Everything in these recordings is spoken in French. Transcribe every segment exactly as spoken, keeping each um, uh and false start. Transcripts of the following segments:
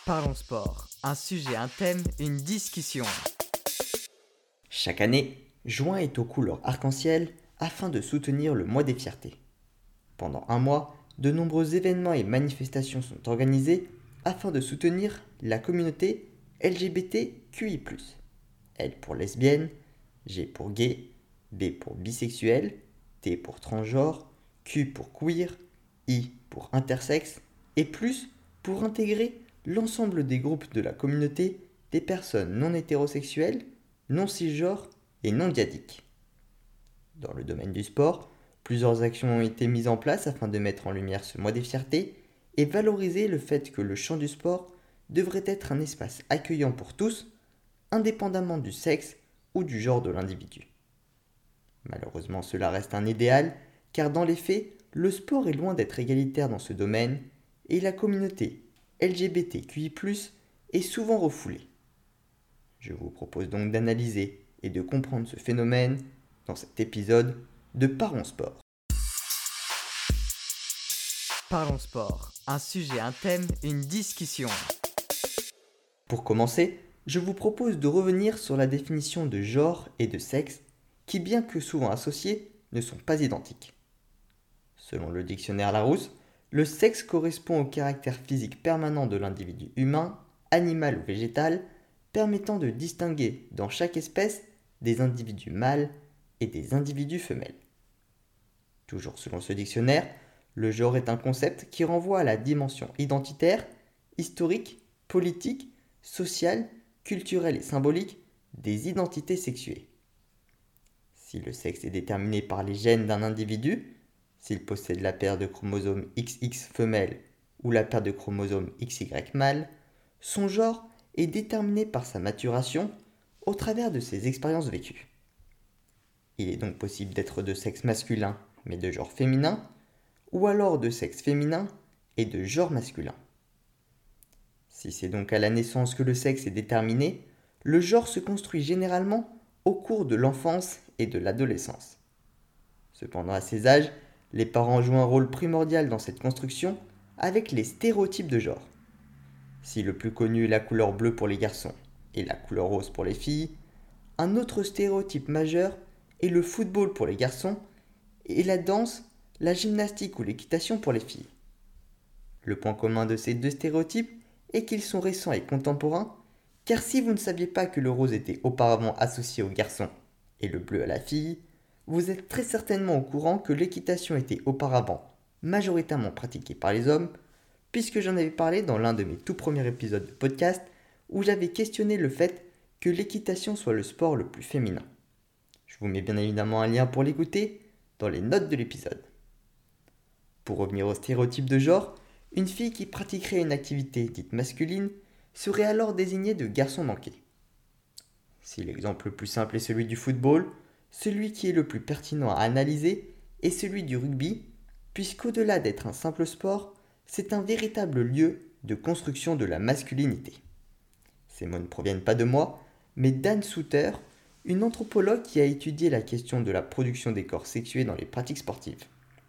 Parlons sport, un sujet, un thème, une discussion. Chaque année, juin est aux couleurs arc-en-ciel afin de soutenir le mois des fiertés. Pendant un mois, de nombreux événements et manifestations sont organisés afin de soutenir la communauté L G B T Q I plus. L pour lesbienne, G pour gay, B pour bisexuel, T pour transgenre, Q pour queer, I pour intersexe et plus pour intégrer l'ensemble des groupes de la communauté des personnes non hétérosexuelles, non cisgenres et non diadiques. Dans le domaine du sport, plusieurs actions ont été mises en place afin de mettre en lumière ce mois des fiertés et valoriser le fait que le champ du sport devrait être un espace accueillant pour tous, indépendamment du sexe ou du genre de l'individu. Malheureusement, cela reste un idéal, car dans les faits, le sport est loin d'être égalitaire dans ce domaine et la communauté L G B T Q I plus, est souvent refoulée. Je vous propose donc d'analyser et de comprendre ce phénomène dans cet épisode de Parlons sport. Parlons sport, un sujet, un thème, une discussion. Pour commencer, je vous propose de revenir sur la définition de genre et de sexe qui, bien que souvent associés, ne sont pas identiques. Selon le dictionnaire Larousse, le sexe correspond au caractère physique permanent de l'individu humain, animal ou végétal, permettant de distinguer dans chaque espèce des individus mâles et des individus femelles. Toujours selon ce dictionnaire, le genre est un concept qui renvoie à la dimension identitaire, historique, politique, sociale, culturelle et symbolique des identités sexuées. Si le sexe est déterminé par les gènes d'un individu, s'il possède la paire de chromosomes X X femelle ou la paire de chromosomes X Y mâle, son genre est déterminé par sa maturation au travers de ses expériences vécues. Il est donc possible d'être de sexe masculin mais de genre féminin, ou alors de sexe féminin et de genre masculin. Si c'est donc à la naissance que le sexe est déterminé, le genre se construit généralement au cours de l'enfance et de l'adolescence. Cependant, à ces âges, les parents jouent un rôle primordial dans cette construction avec les stéréotypes de genre. Si le plus connu est la couleur bleue pour les garçons et la couleur rose pour les filles, un autre stéréotype majeur est le football pour les garçons et la danse, la gymnastique ou l'équitation pour les filles. Le point commun de ces deux stéréotypes est qu'ils sont récents et contemporains, car si vous ne saviez pas que le rose était auparavant associé aux garçons et le bleu à la fille, vous êtes très certainement au courant que l'équitation était auparavant majoritairement pratiquée par les hommes, puisque j'en avais parlé dans l'un de mes tout premiers épisodes de podcast où j'avais questionné le fait que l'équitation soit le sport le plus féminin. Je vous mets bien évidemment un lien pour l'écouter dans les notes de l'épisode. Pour revenir au stéréotype de genre, une fille qui pratiquerait une activité dite masculine serait alors désignée de garçon manqué. Si l'exemple le plus simple est celui du football, celui qui est le plus pertinent à analyser est celui du rugby, puisqu'au-delà d'être un simple sport, c'est un véritable lieu de construction de la masculinité. Ces mots ne proviennent pas de moi, mais d'Anne Souter, une anthropologue qui a étudié la question de la production des corps sexués dans les pratiques sportives.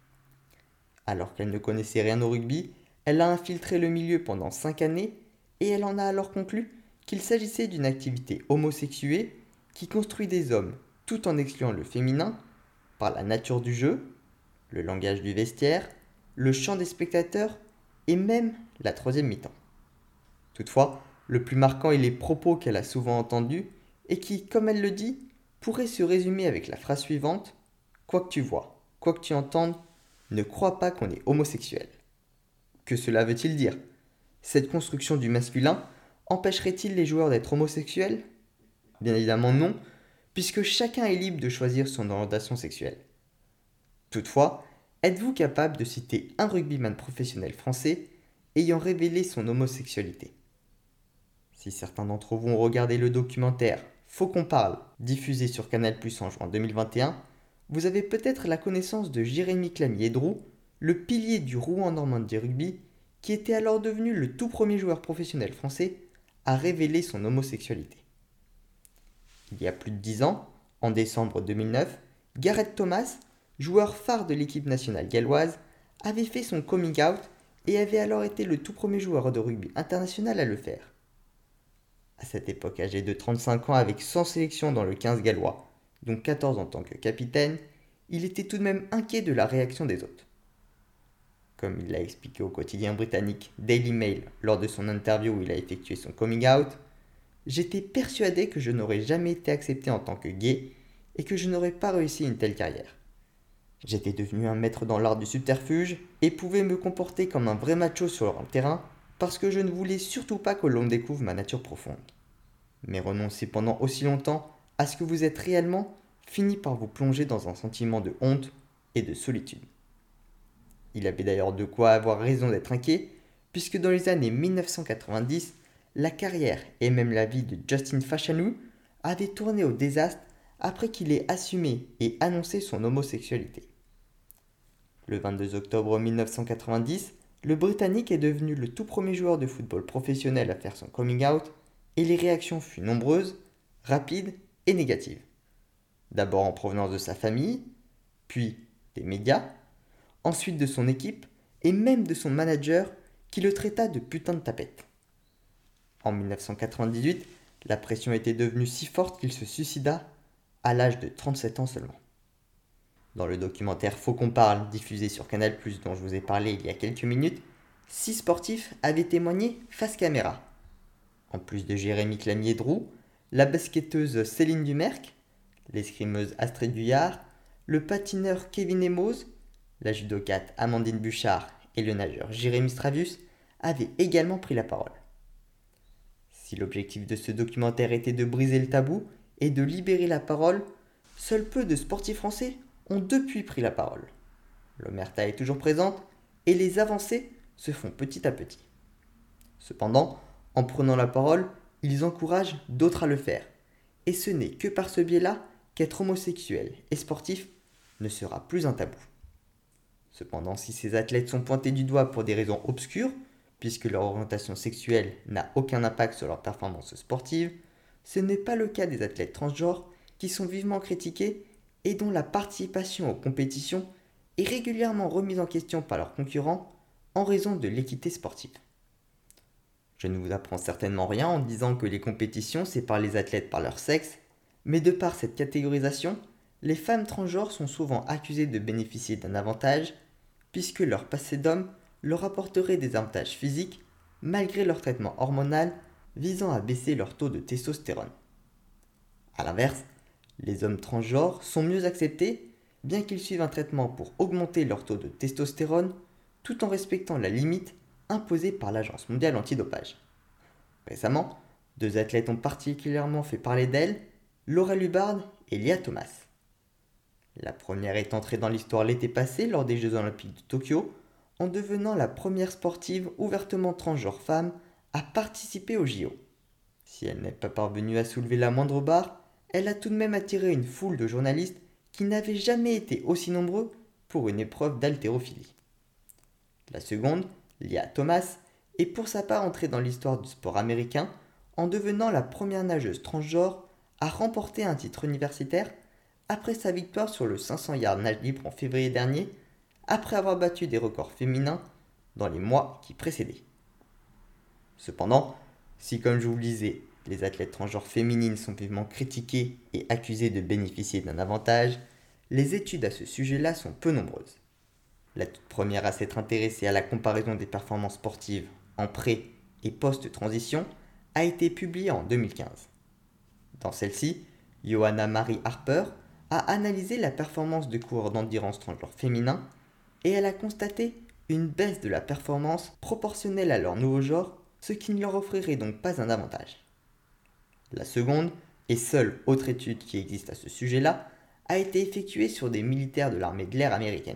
Alors qu'elle ne connaissait rien au rugby, elle a infiltré le milieu pendant cinq années et elle en a alors conclu qu'il s'agissait d'une activité homosexuée qui construit des hommes tout en excluant le féminin par la nature du jeu, le langage du vestiaire, le chant des spectateurs et même la troisième mi-temps. Toutefois, le plus marquant est les propos qu'elle a souvent entendus et qui, comme elle le dit, pourraient se résumer avec la phrase suivante : « Quoi que tu vois, quoi que tu entendes, ne crois pas qu'on est homosexuel. » Que cela veut-il dire ? Cette construction du masculin empêcherait-il les joueurs d'être homosexuels ? Bien évidemment non, puisque chacun est libre de choisir son orientation sexuelle. Toutefois, êtes-vous capable de citer un rugbyman professionnel français ayant révélé son homosexualité ? Si certains d'entre vous ont regardé le documentaire « Faut qu'on parle », diffusé sur Canal plus, en juin deux mille vingt et un, vous avez peut-être la connaissance de Jérémy Clamier-Drou, le pilier du Rouen Normandie Rugby, qui était alors devenu le tout premier joueur professionnel français à révéler son homosexualité. Il y a plus de dix ans, en décembre deux mille neuf, Gareth Thomas, joueur phare de l'équipe nationale galloise, avait fait son coming out et avait alors été le tout premier joueur de rugby international à le faire. À cette époque, âgé de trente-cinq ans avec cent sélections dans le quinze gallois, dont quatorze en tant que capitaine, il était tout de même inquiet de la réaction des autres. Comme il l'a expliqué au quotidien britannique Daily Mail lors de son interview où il a effectué son coming out, « J'étais persuadé que je n'aurais jamais été accepté en tant que gay et que je n'aurais pas réussi une telle carrière. J'étais devenu un maître dans l'art du subterfuge et pouvais me comporter comme un vrai macho sur le terrain parce que je ne voulais surtout pas que l'on découvre ma nature profonde. Mais renoncer pendant aussi longtemps à ce que vous êtes réellement finit par vous plonger dans un sentiment de honte et de solitude. » Il avait d'ailleurs de quoi avoir raison d'être inquiet, puisque dans les années dix-neuf cent quatre-vingt-dix, la carrière et même la vie de Justin Fashanu avaient tourné au désastre après qu'il ait assumé et annoncé son homosexualité. Le vingt-deux octobre mille neuf cent quatre-vingt-dix, le Britannique est devenu le tout premier joueur de football professionnel à faire son coming out, et les réactions furent nombreuses, rapides et négatives. D'abord en provenance de sa famille, puis des médias, ensuite de son équipe et même de son manager qui le traita de putain de tapette. En mille neuf cent quatre-vingt-dix-huit, la pression était devenue si forte qu'il se suicida à l'âge de trente-sept ans seulement. Dans le documentaire Faut qu'on parle, diffusé sur Canal plus, dont je vous ai parlé il y a quelques minutes, six sportifs avaient témoigné face caméra. En plus de Jérémy Clamier-Drou, la basketteuse Céline Dumerc, l'escrimeuse Astrid Guyard, le patineur Kevin Emos, la judokate Amandine Bouchard et le nageur Jérémy Stravius avaient également pris la parole. Si l'objectif de ce documentaire était de briser le tabou et de libérer la parole, seuls peu de sportifs français ont depuis pris la parole. L'omerta est toujours présente et les avancées se font petit à petit. Cependant, en prenant la parole, ils encouragent d'autres à le faire. Et ce n'est que par ce biais-là qu'être homosexuel et sportif ne sera plus un tabou. Cependant, si ces athlètes sont pointés du doigt pour des raisons obscures, puisque leur orientation sexuelle n'a aucun impact sur leur performance sportive, ce n'est pas le cas des athlètes transgenres qui sont vivement critiqués et dont la participation aux compétitions est régulièrement remise en question par leurs concurrents en raison de l'équité sportive. Je ne vous apprends certainement rien en disant que les compétitions séparent les athlètes par leur sexe, mais de par cette catégorisation, les femmes transgenres sont souvent accusées de bénéficier d'un avantage, puisque leur passé d'homme leur apporterait des avantages physiques malgré leur traitement hormonal visant à baisser leur taux de testostérone. A l'inverse, les hommes transgenres sont mieux acceptés, bien qu'ils suivent un traitement pour augmenter leur taux de testostérone, tout en respectant la limite imposée par l'Agence mondiale antidopage. Récemment, deux athlètes ont particulièrement fait parler d'elles, Laurel Hubbard et Lia Thomas. La première est entrée dans l'histoire l'été passé lors des Jeux Olympiques de Tokyo, en devenant la première sportive ouvertement transgenre femme à participer aux J O. Si elle n'est pas parvenue à soulever la moindre barre, elle a tout de même attiré une foule de journalistes qui n'avaient jamais été aussi nombreux pour une épreuve d'haltérophilie. La seconde, Lia Thomas, est pour sa part entrée dans l'histoire du sport américain en devenant la première nageuse transgenre à remporter un titre universitaire après sa victoire sur le cinq cents yards nage libre en février dernier, après avoir battu des records féminins dans les mois qui précédaient. Cependant, si comme je vous le disais, les athlètes transgenres féminines sont vivement critiquées et accusées de bénéficier d'un avantage, les études à ce sujet-là sont peu nombreuses. La toute première à s'être intéressée à la comparaison des performances sportives en pré- et post-transition a été publiée en deux mille quinze. Dans celle-ci, Johanna Marie Harper a analysé la performance de coureurs d'endurance transgenres féminins et elle a constaté une baisse de la performance proportionnelle à leur nouveau genre, ce qui ne leur offrirait donc pas un avantage. La seconde, et seule autre étude qui existe à ce sujet-là, a été effectuée sur des militaires de l'armée de l'air américaine.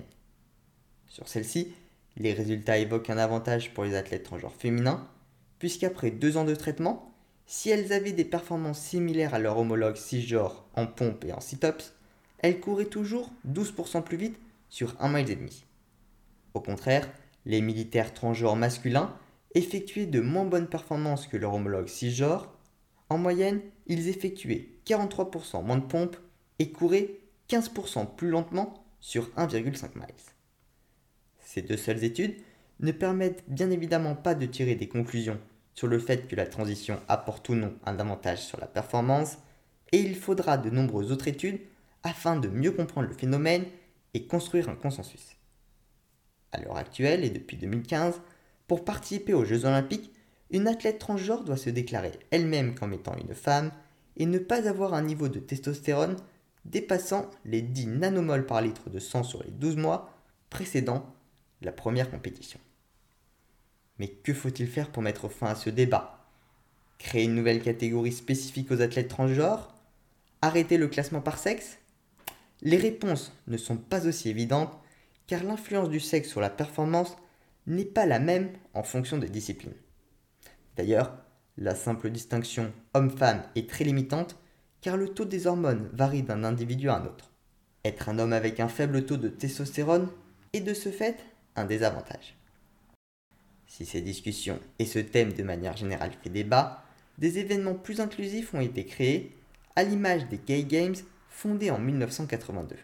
Sur celle-ci, les résultats évoquent un avantage pour les athlètes transgenres féminins, puisqu'après deux ans de traitement, si elles avaient des performances similaires à leurs homologues cisgenres en pompe et en sit-ups, elles couraient toujours douze pour cent plus vite sur un mille et demi. Au contraire, les militaires transgenres masculins effectuaient de moins bonnes performances que leurs homologues cisgenres. En moyenne, ils effectuaient quarante-trois pour cent moins de pompes et couraient quinze pour cent plus lentement sur un virgule cinq miles. Ces deux seules études ne permettent bien évidemment pas de tirer des conclusions sur le fait que la transition apporte ou non un avantage sur la performance, et il faudra de nombreuses autres études afin de mieux comprendre le phénomène et construire un consensus. À l'heure actuelle et depuis deux mille quinze, pour participer aux Jeux Olympiques, une athlète transgenre doit se déclarer elle-même comme étant une femme et ne pas avoir un niveau de testostérone dépassant les dix nanomoles par litre de sang sur les douze mois précédant la première compétition. Mais que faut-il faire pour mettre fin à ce débat ? Créer une nouvelle catégorie spécifique aux athlètes transgenres ? Arrêter le classement par sexe ? Les réponses ne sont pas aussi évidentes car l'influence du sexe sur la performance n'est pas la même en fonction des disciplines. D'ailleurs, la simple distinction homme-femme est très limitante car le taux des hormones varie d'un individu à un autre. Être un homme avec un faible taux de testostérone est de ce fait un désavantage. Si ces discussions et ce thème de manière générale fait débat, des événements plus inclusifs ont été créés, à l'image des Gay Games fondés en dix-neuf cent quatre-vingt-deux.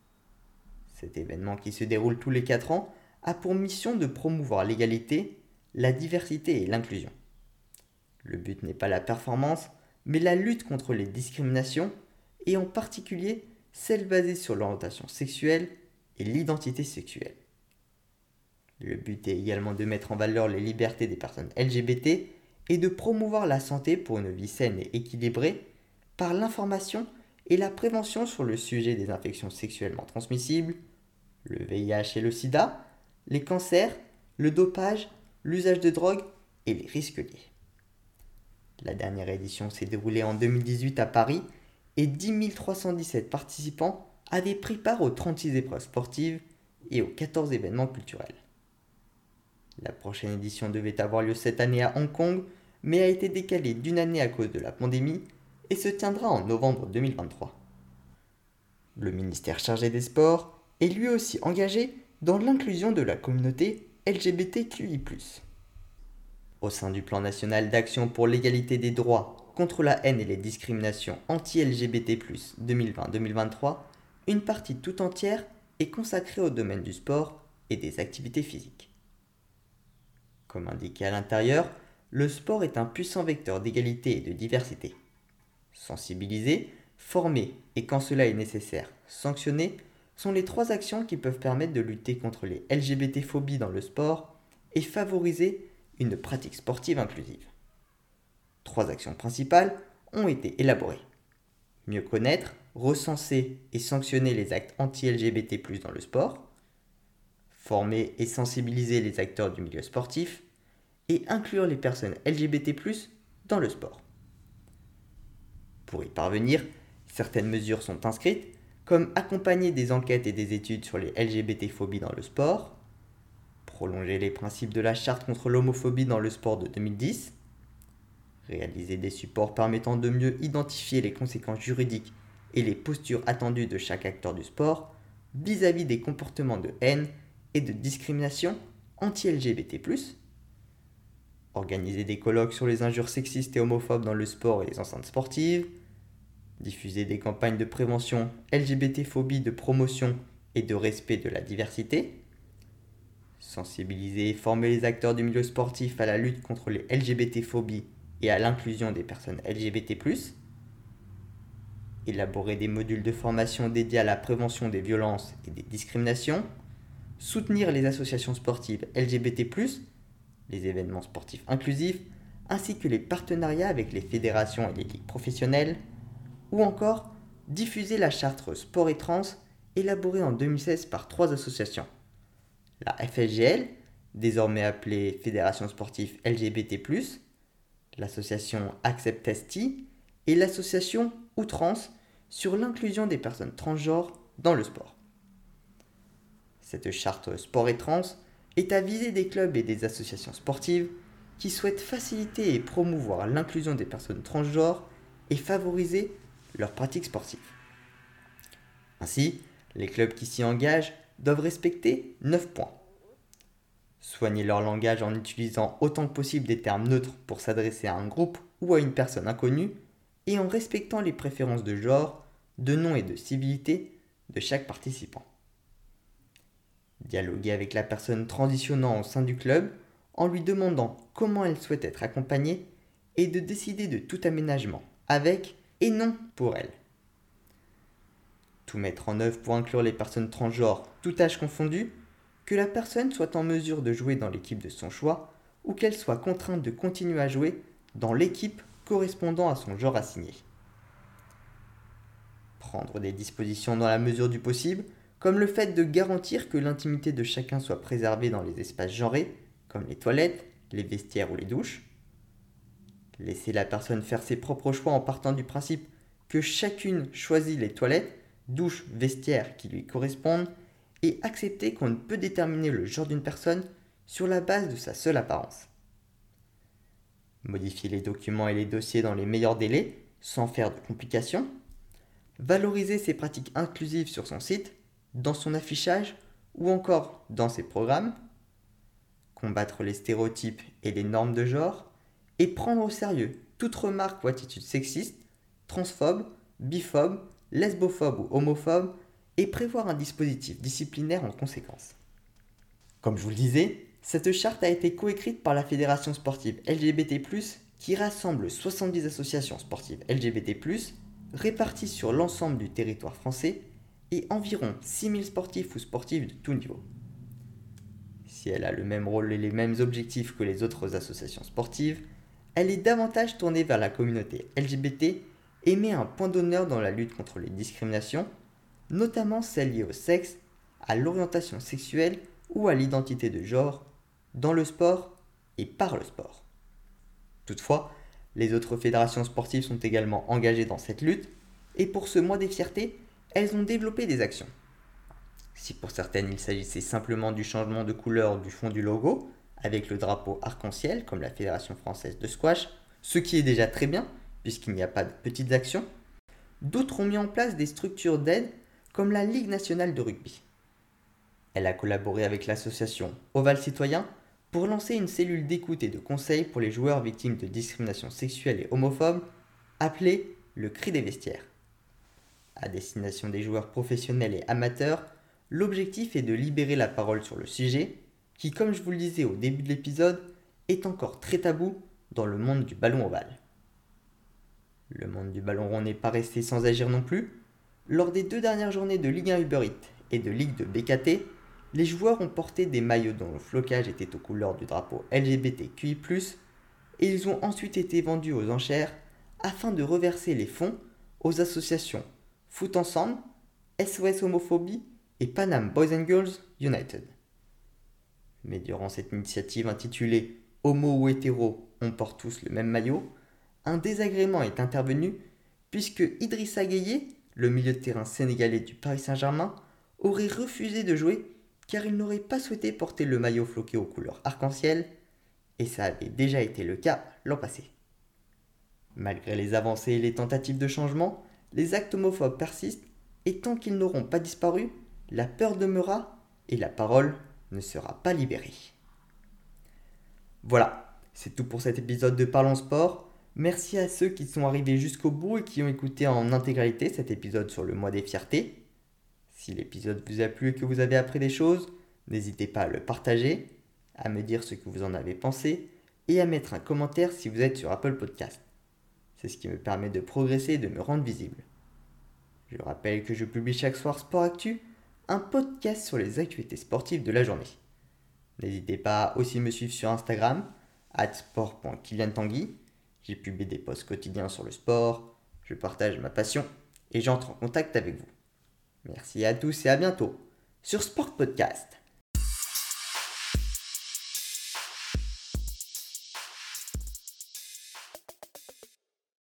Cet événement qui se déroule tous les quatre ans a pour mission de promouvoir l'égalité, la diversité et l'inclusion. Le but n'est pas la performance, mais la lutte contre les discriminations, et en particulier celles basées sur l'orientation sexuelle et l'identité sexuelle. Le but est également de mettre en valeur les libertés des personnes L G B T et de promouvoir la santé pour une vie saine et équilibrée par l'information et la prévention sur le sujet des infections sexuellement transmissibles, le V I H et le sida, les cancers, le dopage, l'usage de drogue et les risques liés. La dernière édition s'est déroulée en deux mille dix-huit à Paris et dix mille trois cent dix-sept participants avaient pris part aux trente-six épreuves sportives et aux quatorze événements culturels. La prochaine édition devait avoir lieu cette année à Hong Kong, mais a été décalée d'une année à cause de la pandémie et se tiendra en novembre deux mille vingt-trois. Le ministère chargé des Sports est lui aussi engagé dans l'inclusion de la communauté L G B T Q I plus. Au sein du plan national d'action pour l'égalité des droits contre la haine et les discriminations anti-L G B T plus, deux mille vingt à deux mille vingt-trois, une partie tout entière est consacrée au domaine du sport et des activités physiques. Comme indiqué à l'intérieur, le sport est un puissant vecteur d'égalité et de diversité. Sensibiliser, former et quand cela est nécessaire, sanctionner sont les trois actions qui peuvent permettre de lutter contre les L G B T-phobies dans le sport et favoriser une pratique sportive inclusive. Trois actions principales ont été élaborées. Mieux connaître, recenser et sanctionner les actes anti-L G B T plus, dans le sport, former et sensibiliser les acteurs du milieu sportif et inclure les personnes L G B T plus, dans le sport. Pour y parvenir, certaines mesures sont inscrites, comme accompagner des enquêtes et des études sur les L G B T-phobies dans le sport, prolonger les principes de la charte contre l'homophobie dans le sport de deux mille dix, réaliser des supports permettant de mieux identifier les conséquences juridiques et les postures attendues de chaque acteur du sport vis-à-vis des comportements de haine et de discrimination anti-L G B T plus, organiser des colloques sur les injures sexistes et homophobes dans le sport et les enceintes sportives, diffuser des campagnes de prévention L G B T-phobie, de promotion et de respect de la diversité, sensibiliser et former les acteurs du milieu sportif à la lutte contre les L G B T-phobies et à l'inclusion des personnes L G B T plus, élaborer des modules de formation dédiés à la prévention des violences et des discriminations, soutenir les associations sportives L G B T plus, les événements sportifs inclusifs, ainsi que les partenariats avec les fédérations et les ligues professionnelles, ou encore diffuser la charte Sport et Trans élaborée en deux mille seize par trois associations. La F S G L, désormais appelée Fédération sportive L G B T plus, l'association Accept-S T et l'association Outrance sur l'inclusion des personnes transgenres dans le sport. Cette charte Sport et Trans est à viser des clubs et des associations sportives qui souhaitent faciliter et promouvoir l'inclusion des personnes transgenres et favoriser leurs pratiques sportives. Ainsi, les clubs qui s'y engagent doivent respecter neuf points. Soigner leur langage en utilisant autant que possible des termes neutres pour s'adresser à un groupe ou à une personne inconnue et en respectant les préférences de genre, de nom et de civilité de chaque participant. Dialoguer avec la personne transitionnant au sein du club en lui demandant comment elle souhaite être accompagnée et de décider de tout aménagement avec et non pour elle. Tout mettre en œuvre pour inclure les personnes transgenres, tout âge confondu, que la personne soit en mesure de jouer dans l'équipe de son choix ou qu'elle soit contrainte de continuer à jouer dans l'équipe correspondant à son genre assigné. Prendre des dispositions dans la mesure du possible, comme le fait de garantir que l'intimité de chacun soit préservée dans les espaces genrés, comme les toilettes, les vestiaires ou les douches. Laisser la personne faire ses propres choix en partant du principe que chacune choisit les toilettes, douches, vestiaires qui lui correspondent et accepter qu'on ne peut déterminer le genre d'une personne sur la base de sa seule apparence. Modifier les documents et les dossiers dans les meilleurs délais, sans faire de complications. Valoriser ses pratiques inclusives sur son site, dans son affichage ou encore dans ses programmes. Combattre les stéréotypes et les normes de genre. Et prendre au sérieux toute remarque ou attitude sexiste, transphobe, biphobe, lesbophobe ou homophobe et prévoir un dispositif disciplinaire en conséquence. Comme je vous le disais, cette charte a été coécrite par la Fédération sportive L G B T plus, qui rassemble soixante-dix associations sportives L G B T plus, réparties sur l'ensemble du territoire français et environ six mille sportifs ou sportives de tout niveau. Si elle a le même rôle et les mêmes objectifs que les autres associations sportives, elle est davantage tournée vers la communauté L G B T et met un point d'honneur dans la lutte contre les discriminations, notamment celles liées au sexe, à l'orientation sexuelle ou à l'identité de genre, dans le sport et par le sport. Toutefois, les autres fédérations sportives sont également engagées dans cette lutte, et pour ce mois des fiertés, elles ont développé des actions. Si pour certaines il s'agissait simplement du changement de couleur du fond du logo, avec le drapeau arc-en-ciel comme la Fédération française de squash, ce qui est déjà très bien, puisqu'il n'y a pas de petites actions, d'autres ont mis en place des structures d'aide comme la Ligue nationale de rugby. Elle a collaboré avec l'association Oval Citoyen pour lancer une cellule d'écoute et de conseil pour les joueurs victimes de discrimination sexuelle et homophobe, appelée le Cri des vestiaires. À destination des joueurs professionnels et amateurs, l'objectif est de libérer la parole sur le sujet, qui, comme je vous le disais au début de l'épisode, est encore très tabou dans le monde du ballon ovale. Le monde du ballon rond n'est pas resté sans agir non plus. Lors des deux dernières journées de Ligue un Uber Eats et de Ligue de B K T, les joueurs ont porté des maillots dont le flocage était aux couleurs du drapeau L G B T Q I plus, et ils ont ensuite été vendus aux enchères afin de reverser les fonds aux associations Foot Ensemble, S O S Homophobie et Panam Boys and Girls United. Mais durant cette initiative intitulée « Homo ou hétéro, on porte tous le même maillot », un désagrément est intervenu puisque Idrissa Gueye, le milieu de terrain sénégalais du Paris Saint-Germain, aurait refusé de jouer car il n'aurait pas souhaité porter le maillot floqué aux couleurs arc-en-ciel, et ça avait déjà été le cas l'an passé. Malgré les avancées et les tentatives de changement, les actes homophobes persistent et tant qu'ils n'auront pas disparu, la peur demeurera et la parole ne sera pas libérée. Voilà, c'est tout pour cet épisode de Parlons Sport. Merci à ceux qui sont arrivés jusqu'au bout et qui ont écouté en intégralité cet épisode sur le mois des fiertés. Si l'épisode vous a plu et que vous avez appris des choses, n'hésitez pas à le partager, à me dire ce que vous en avez pensé et à mettre un commentaire si vous êtes sur Apple Podcast. C'est ce qui me permet de progresser et de me rendre visible. Je rappelle que je publie chaque soir Sport Actu, un podcast sur les actualités sportives de la journée. N'hésitez pas à aussi me suivre sur Instagram, arobase sport point kylian tanguy. J'y publie des posts quotidiens sur le sport, je partage ma passion et j'entre en contact avec vous. Merci à tous et à bientôt sur Sport Podcast.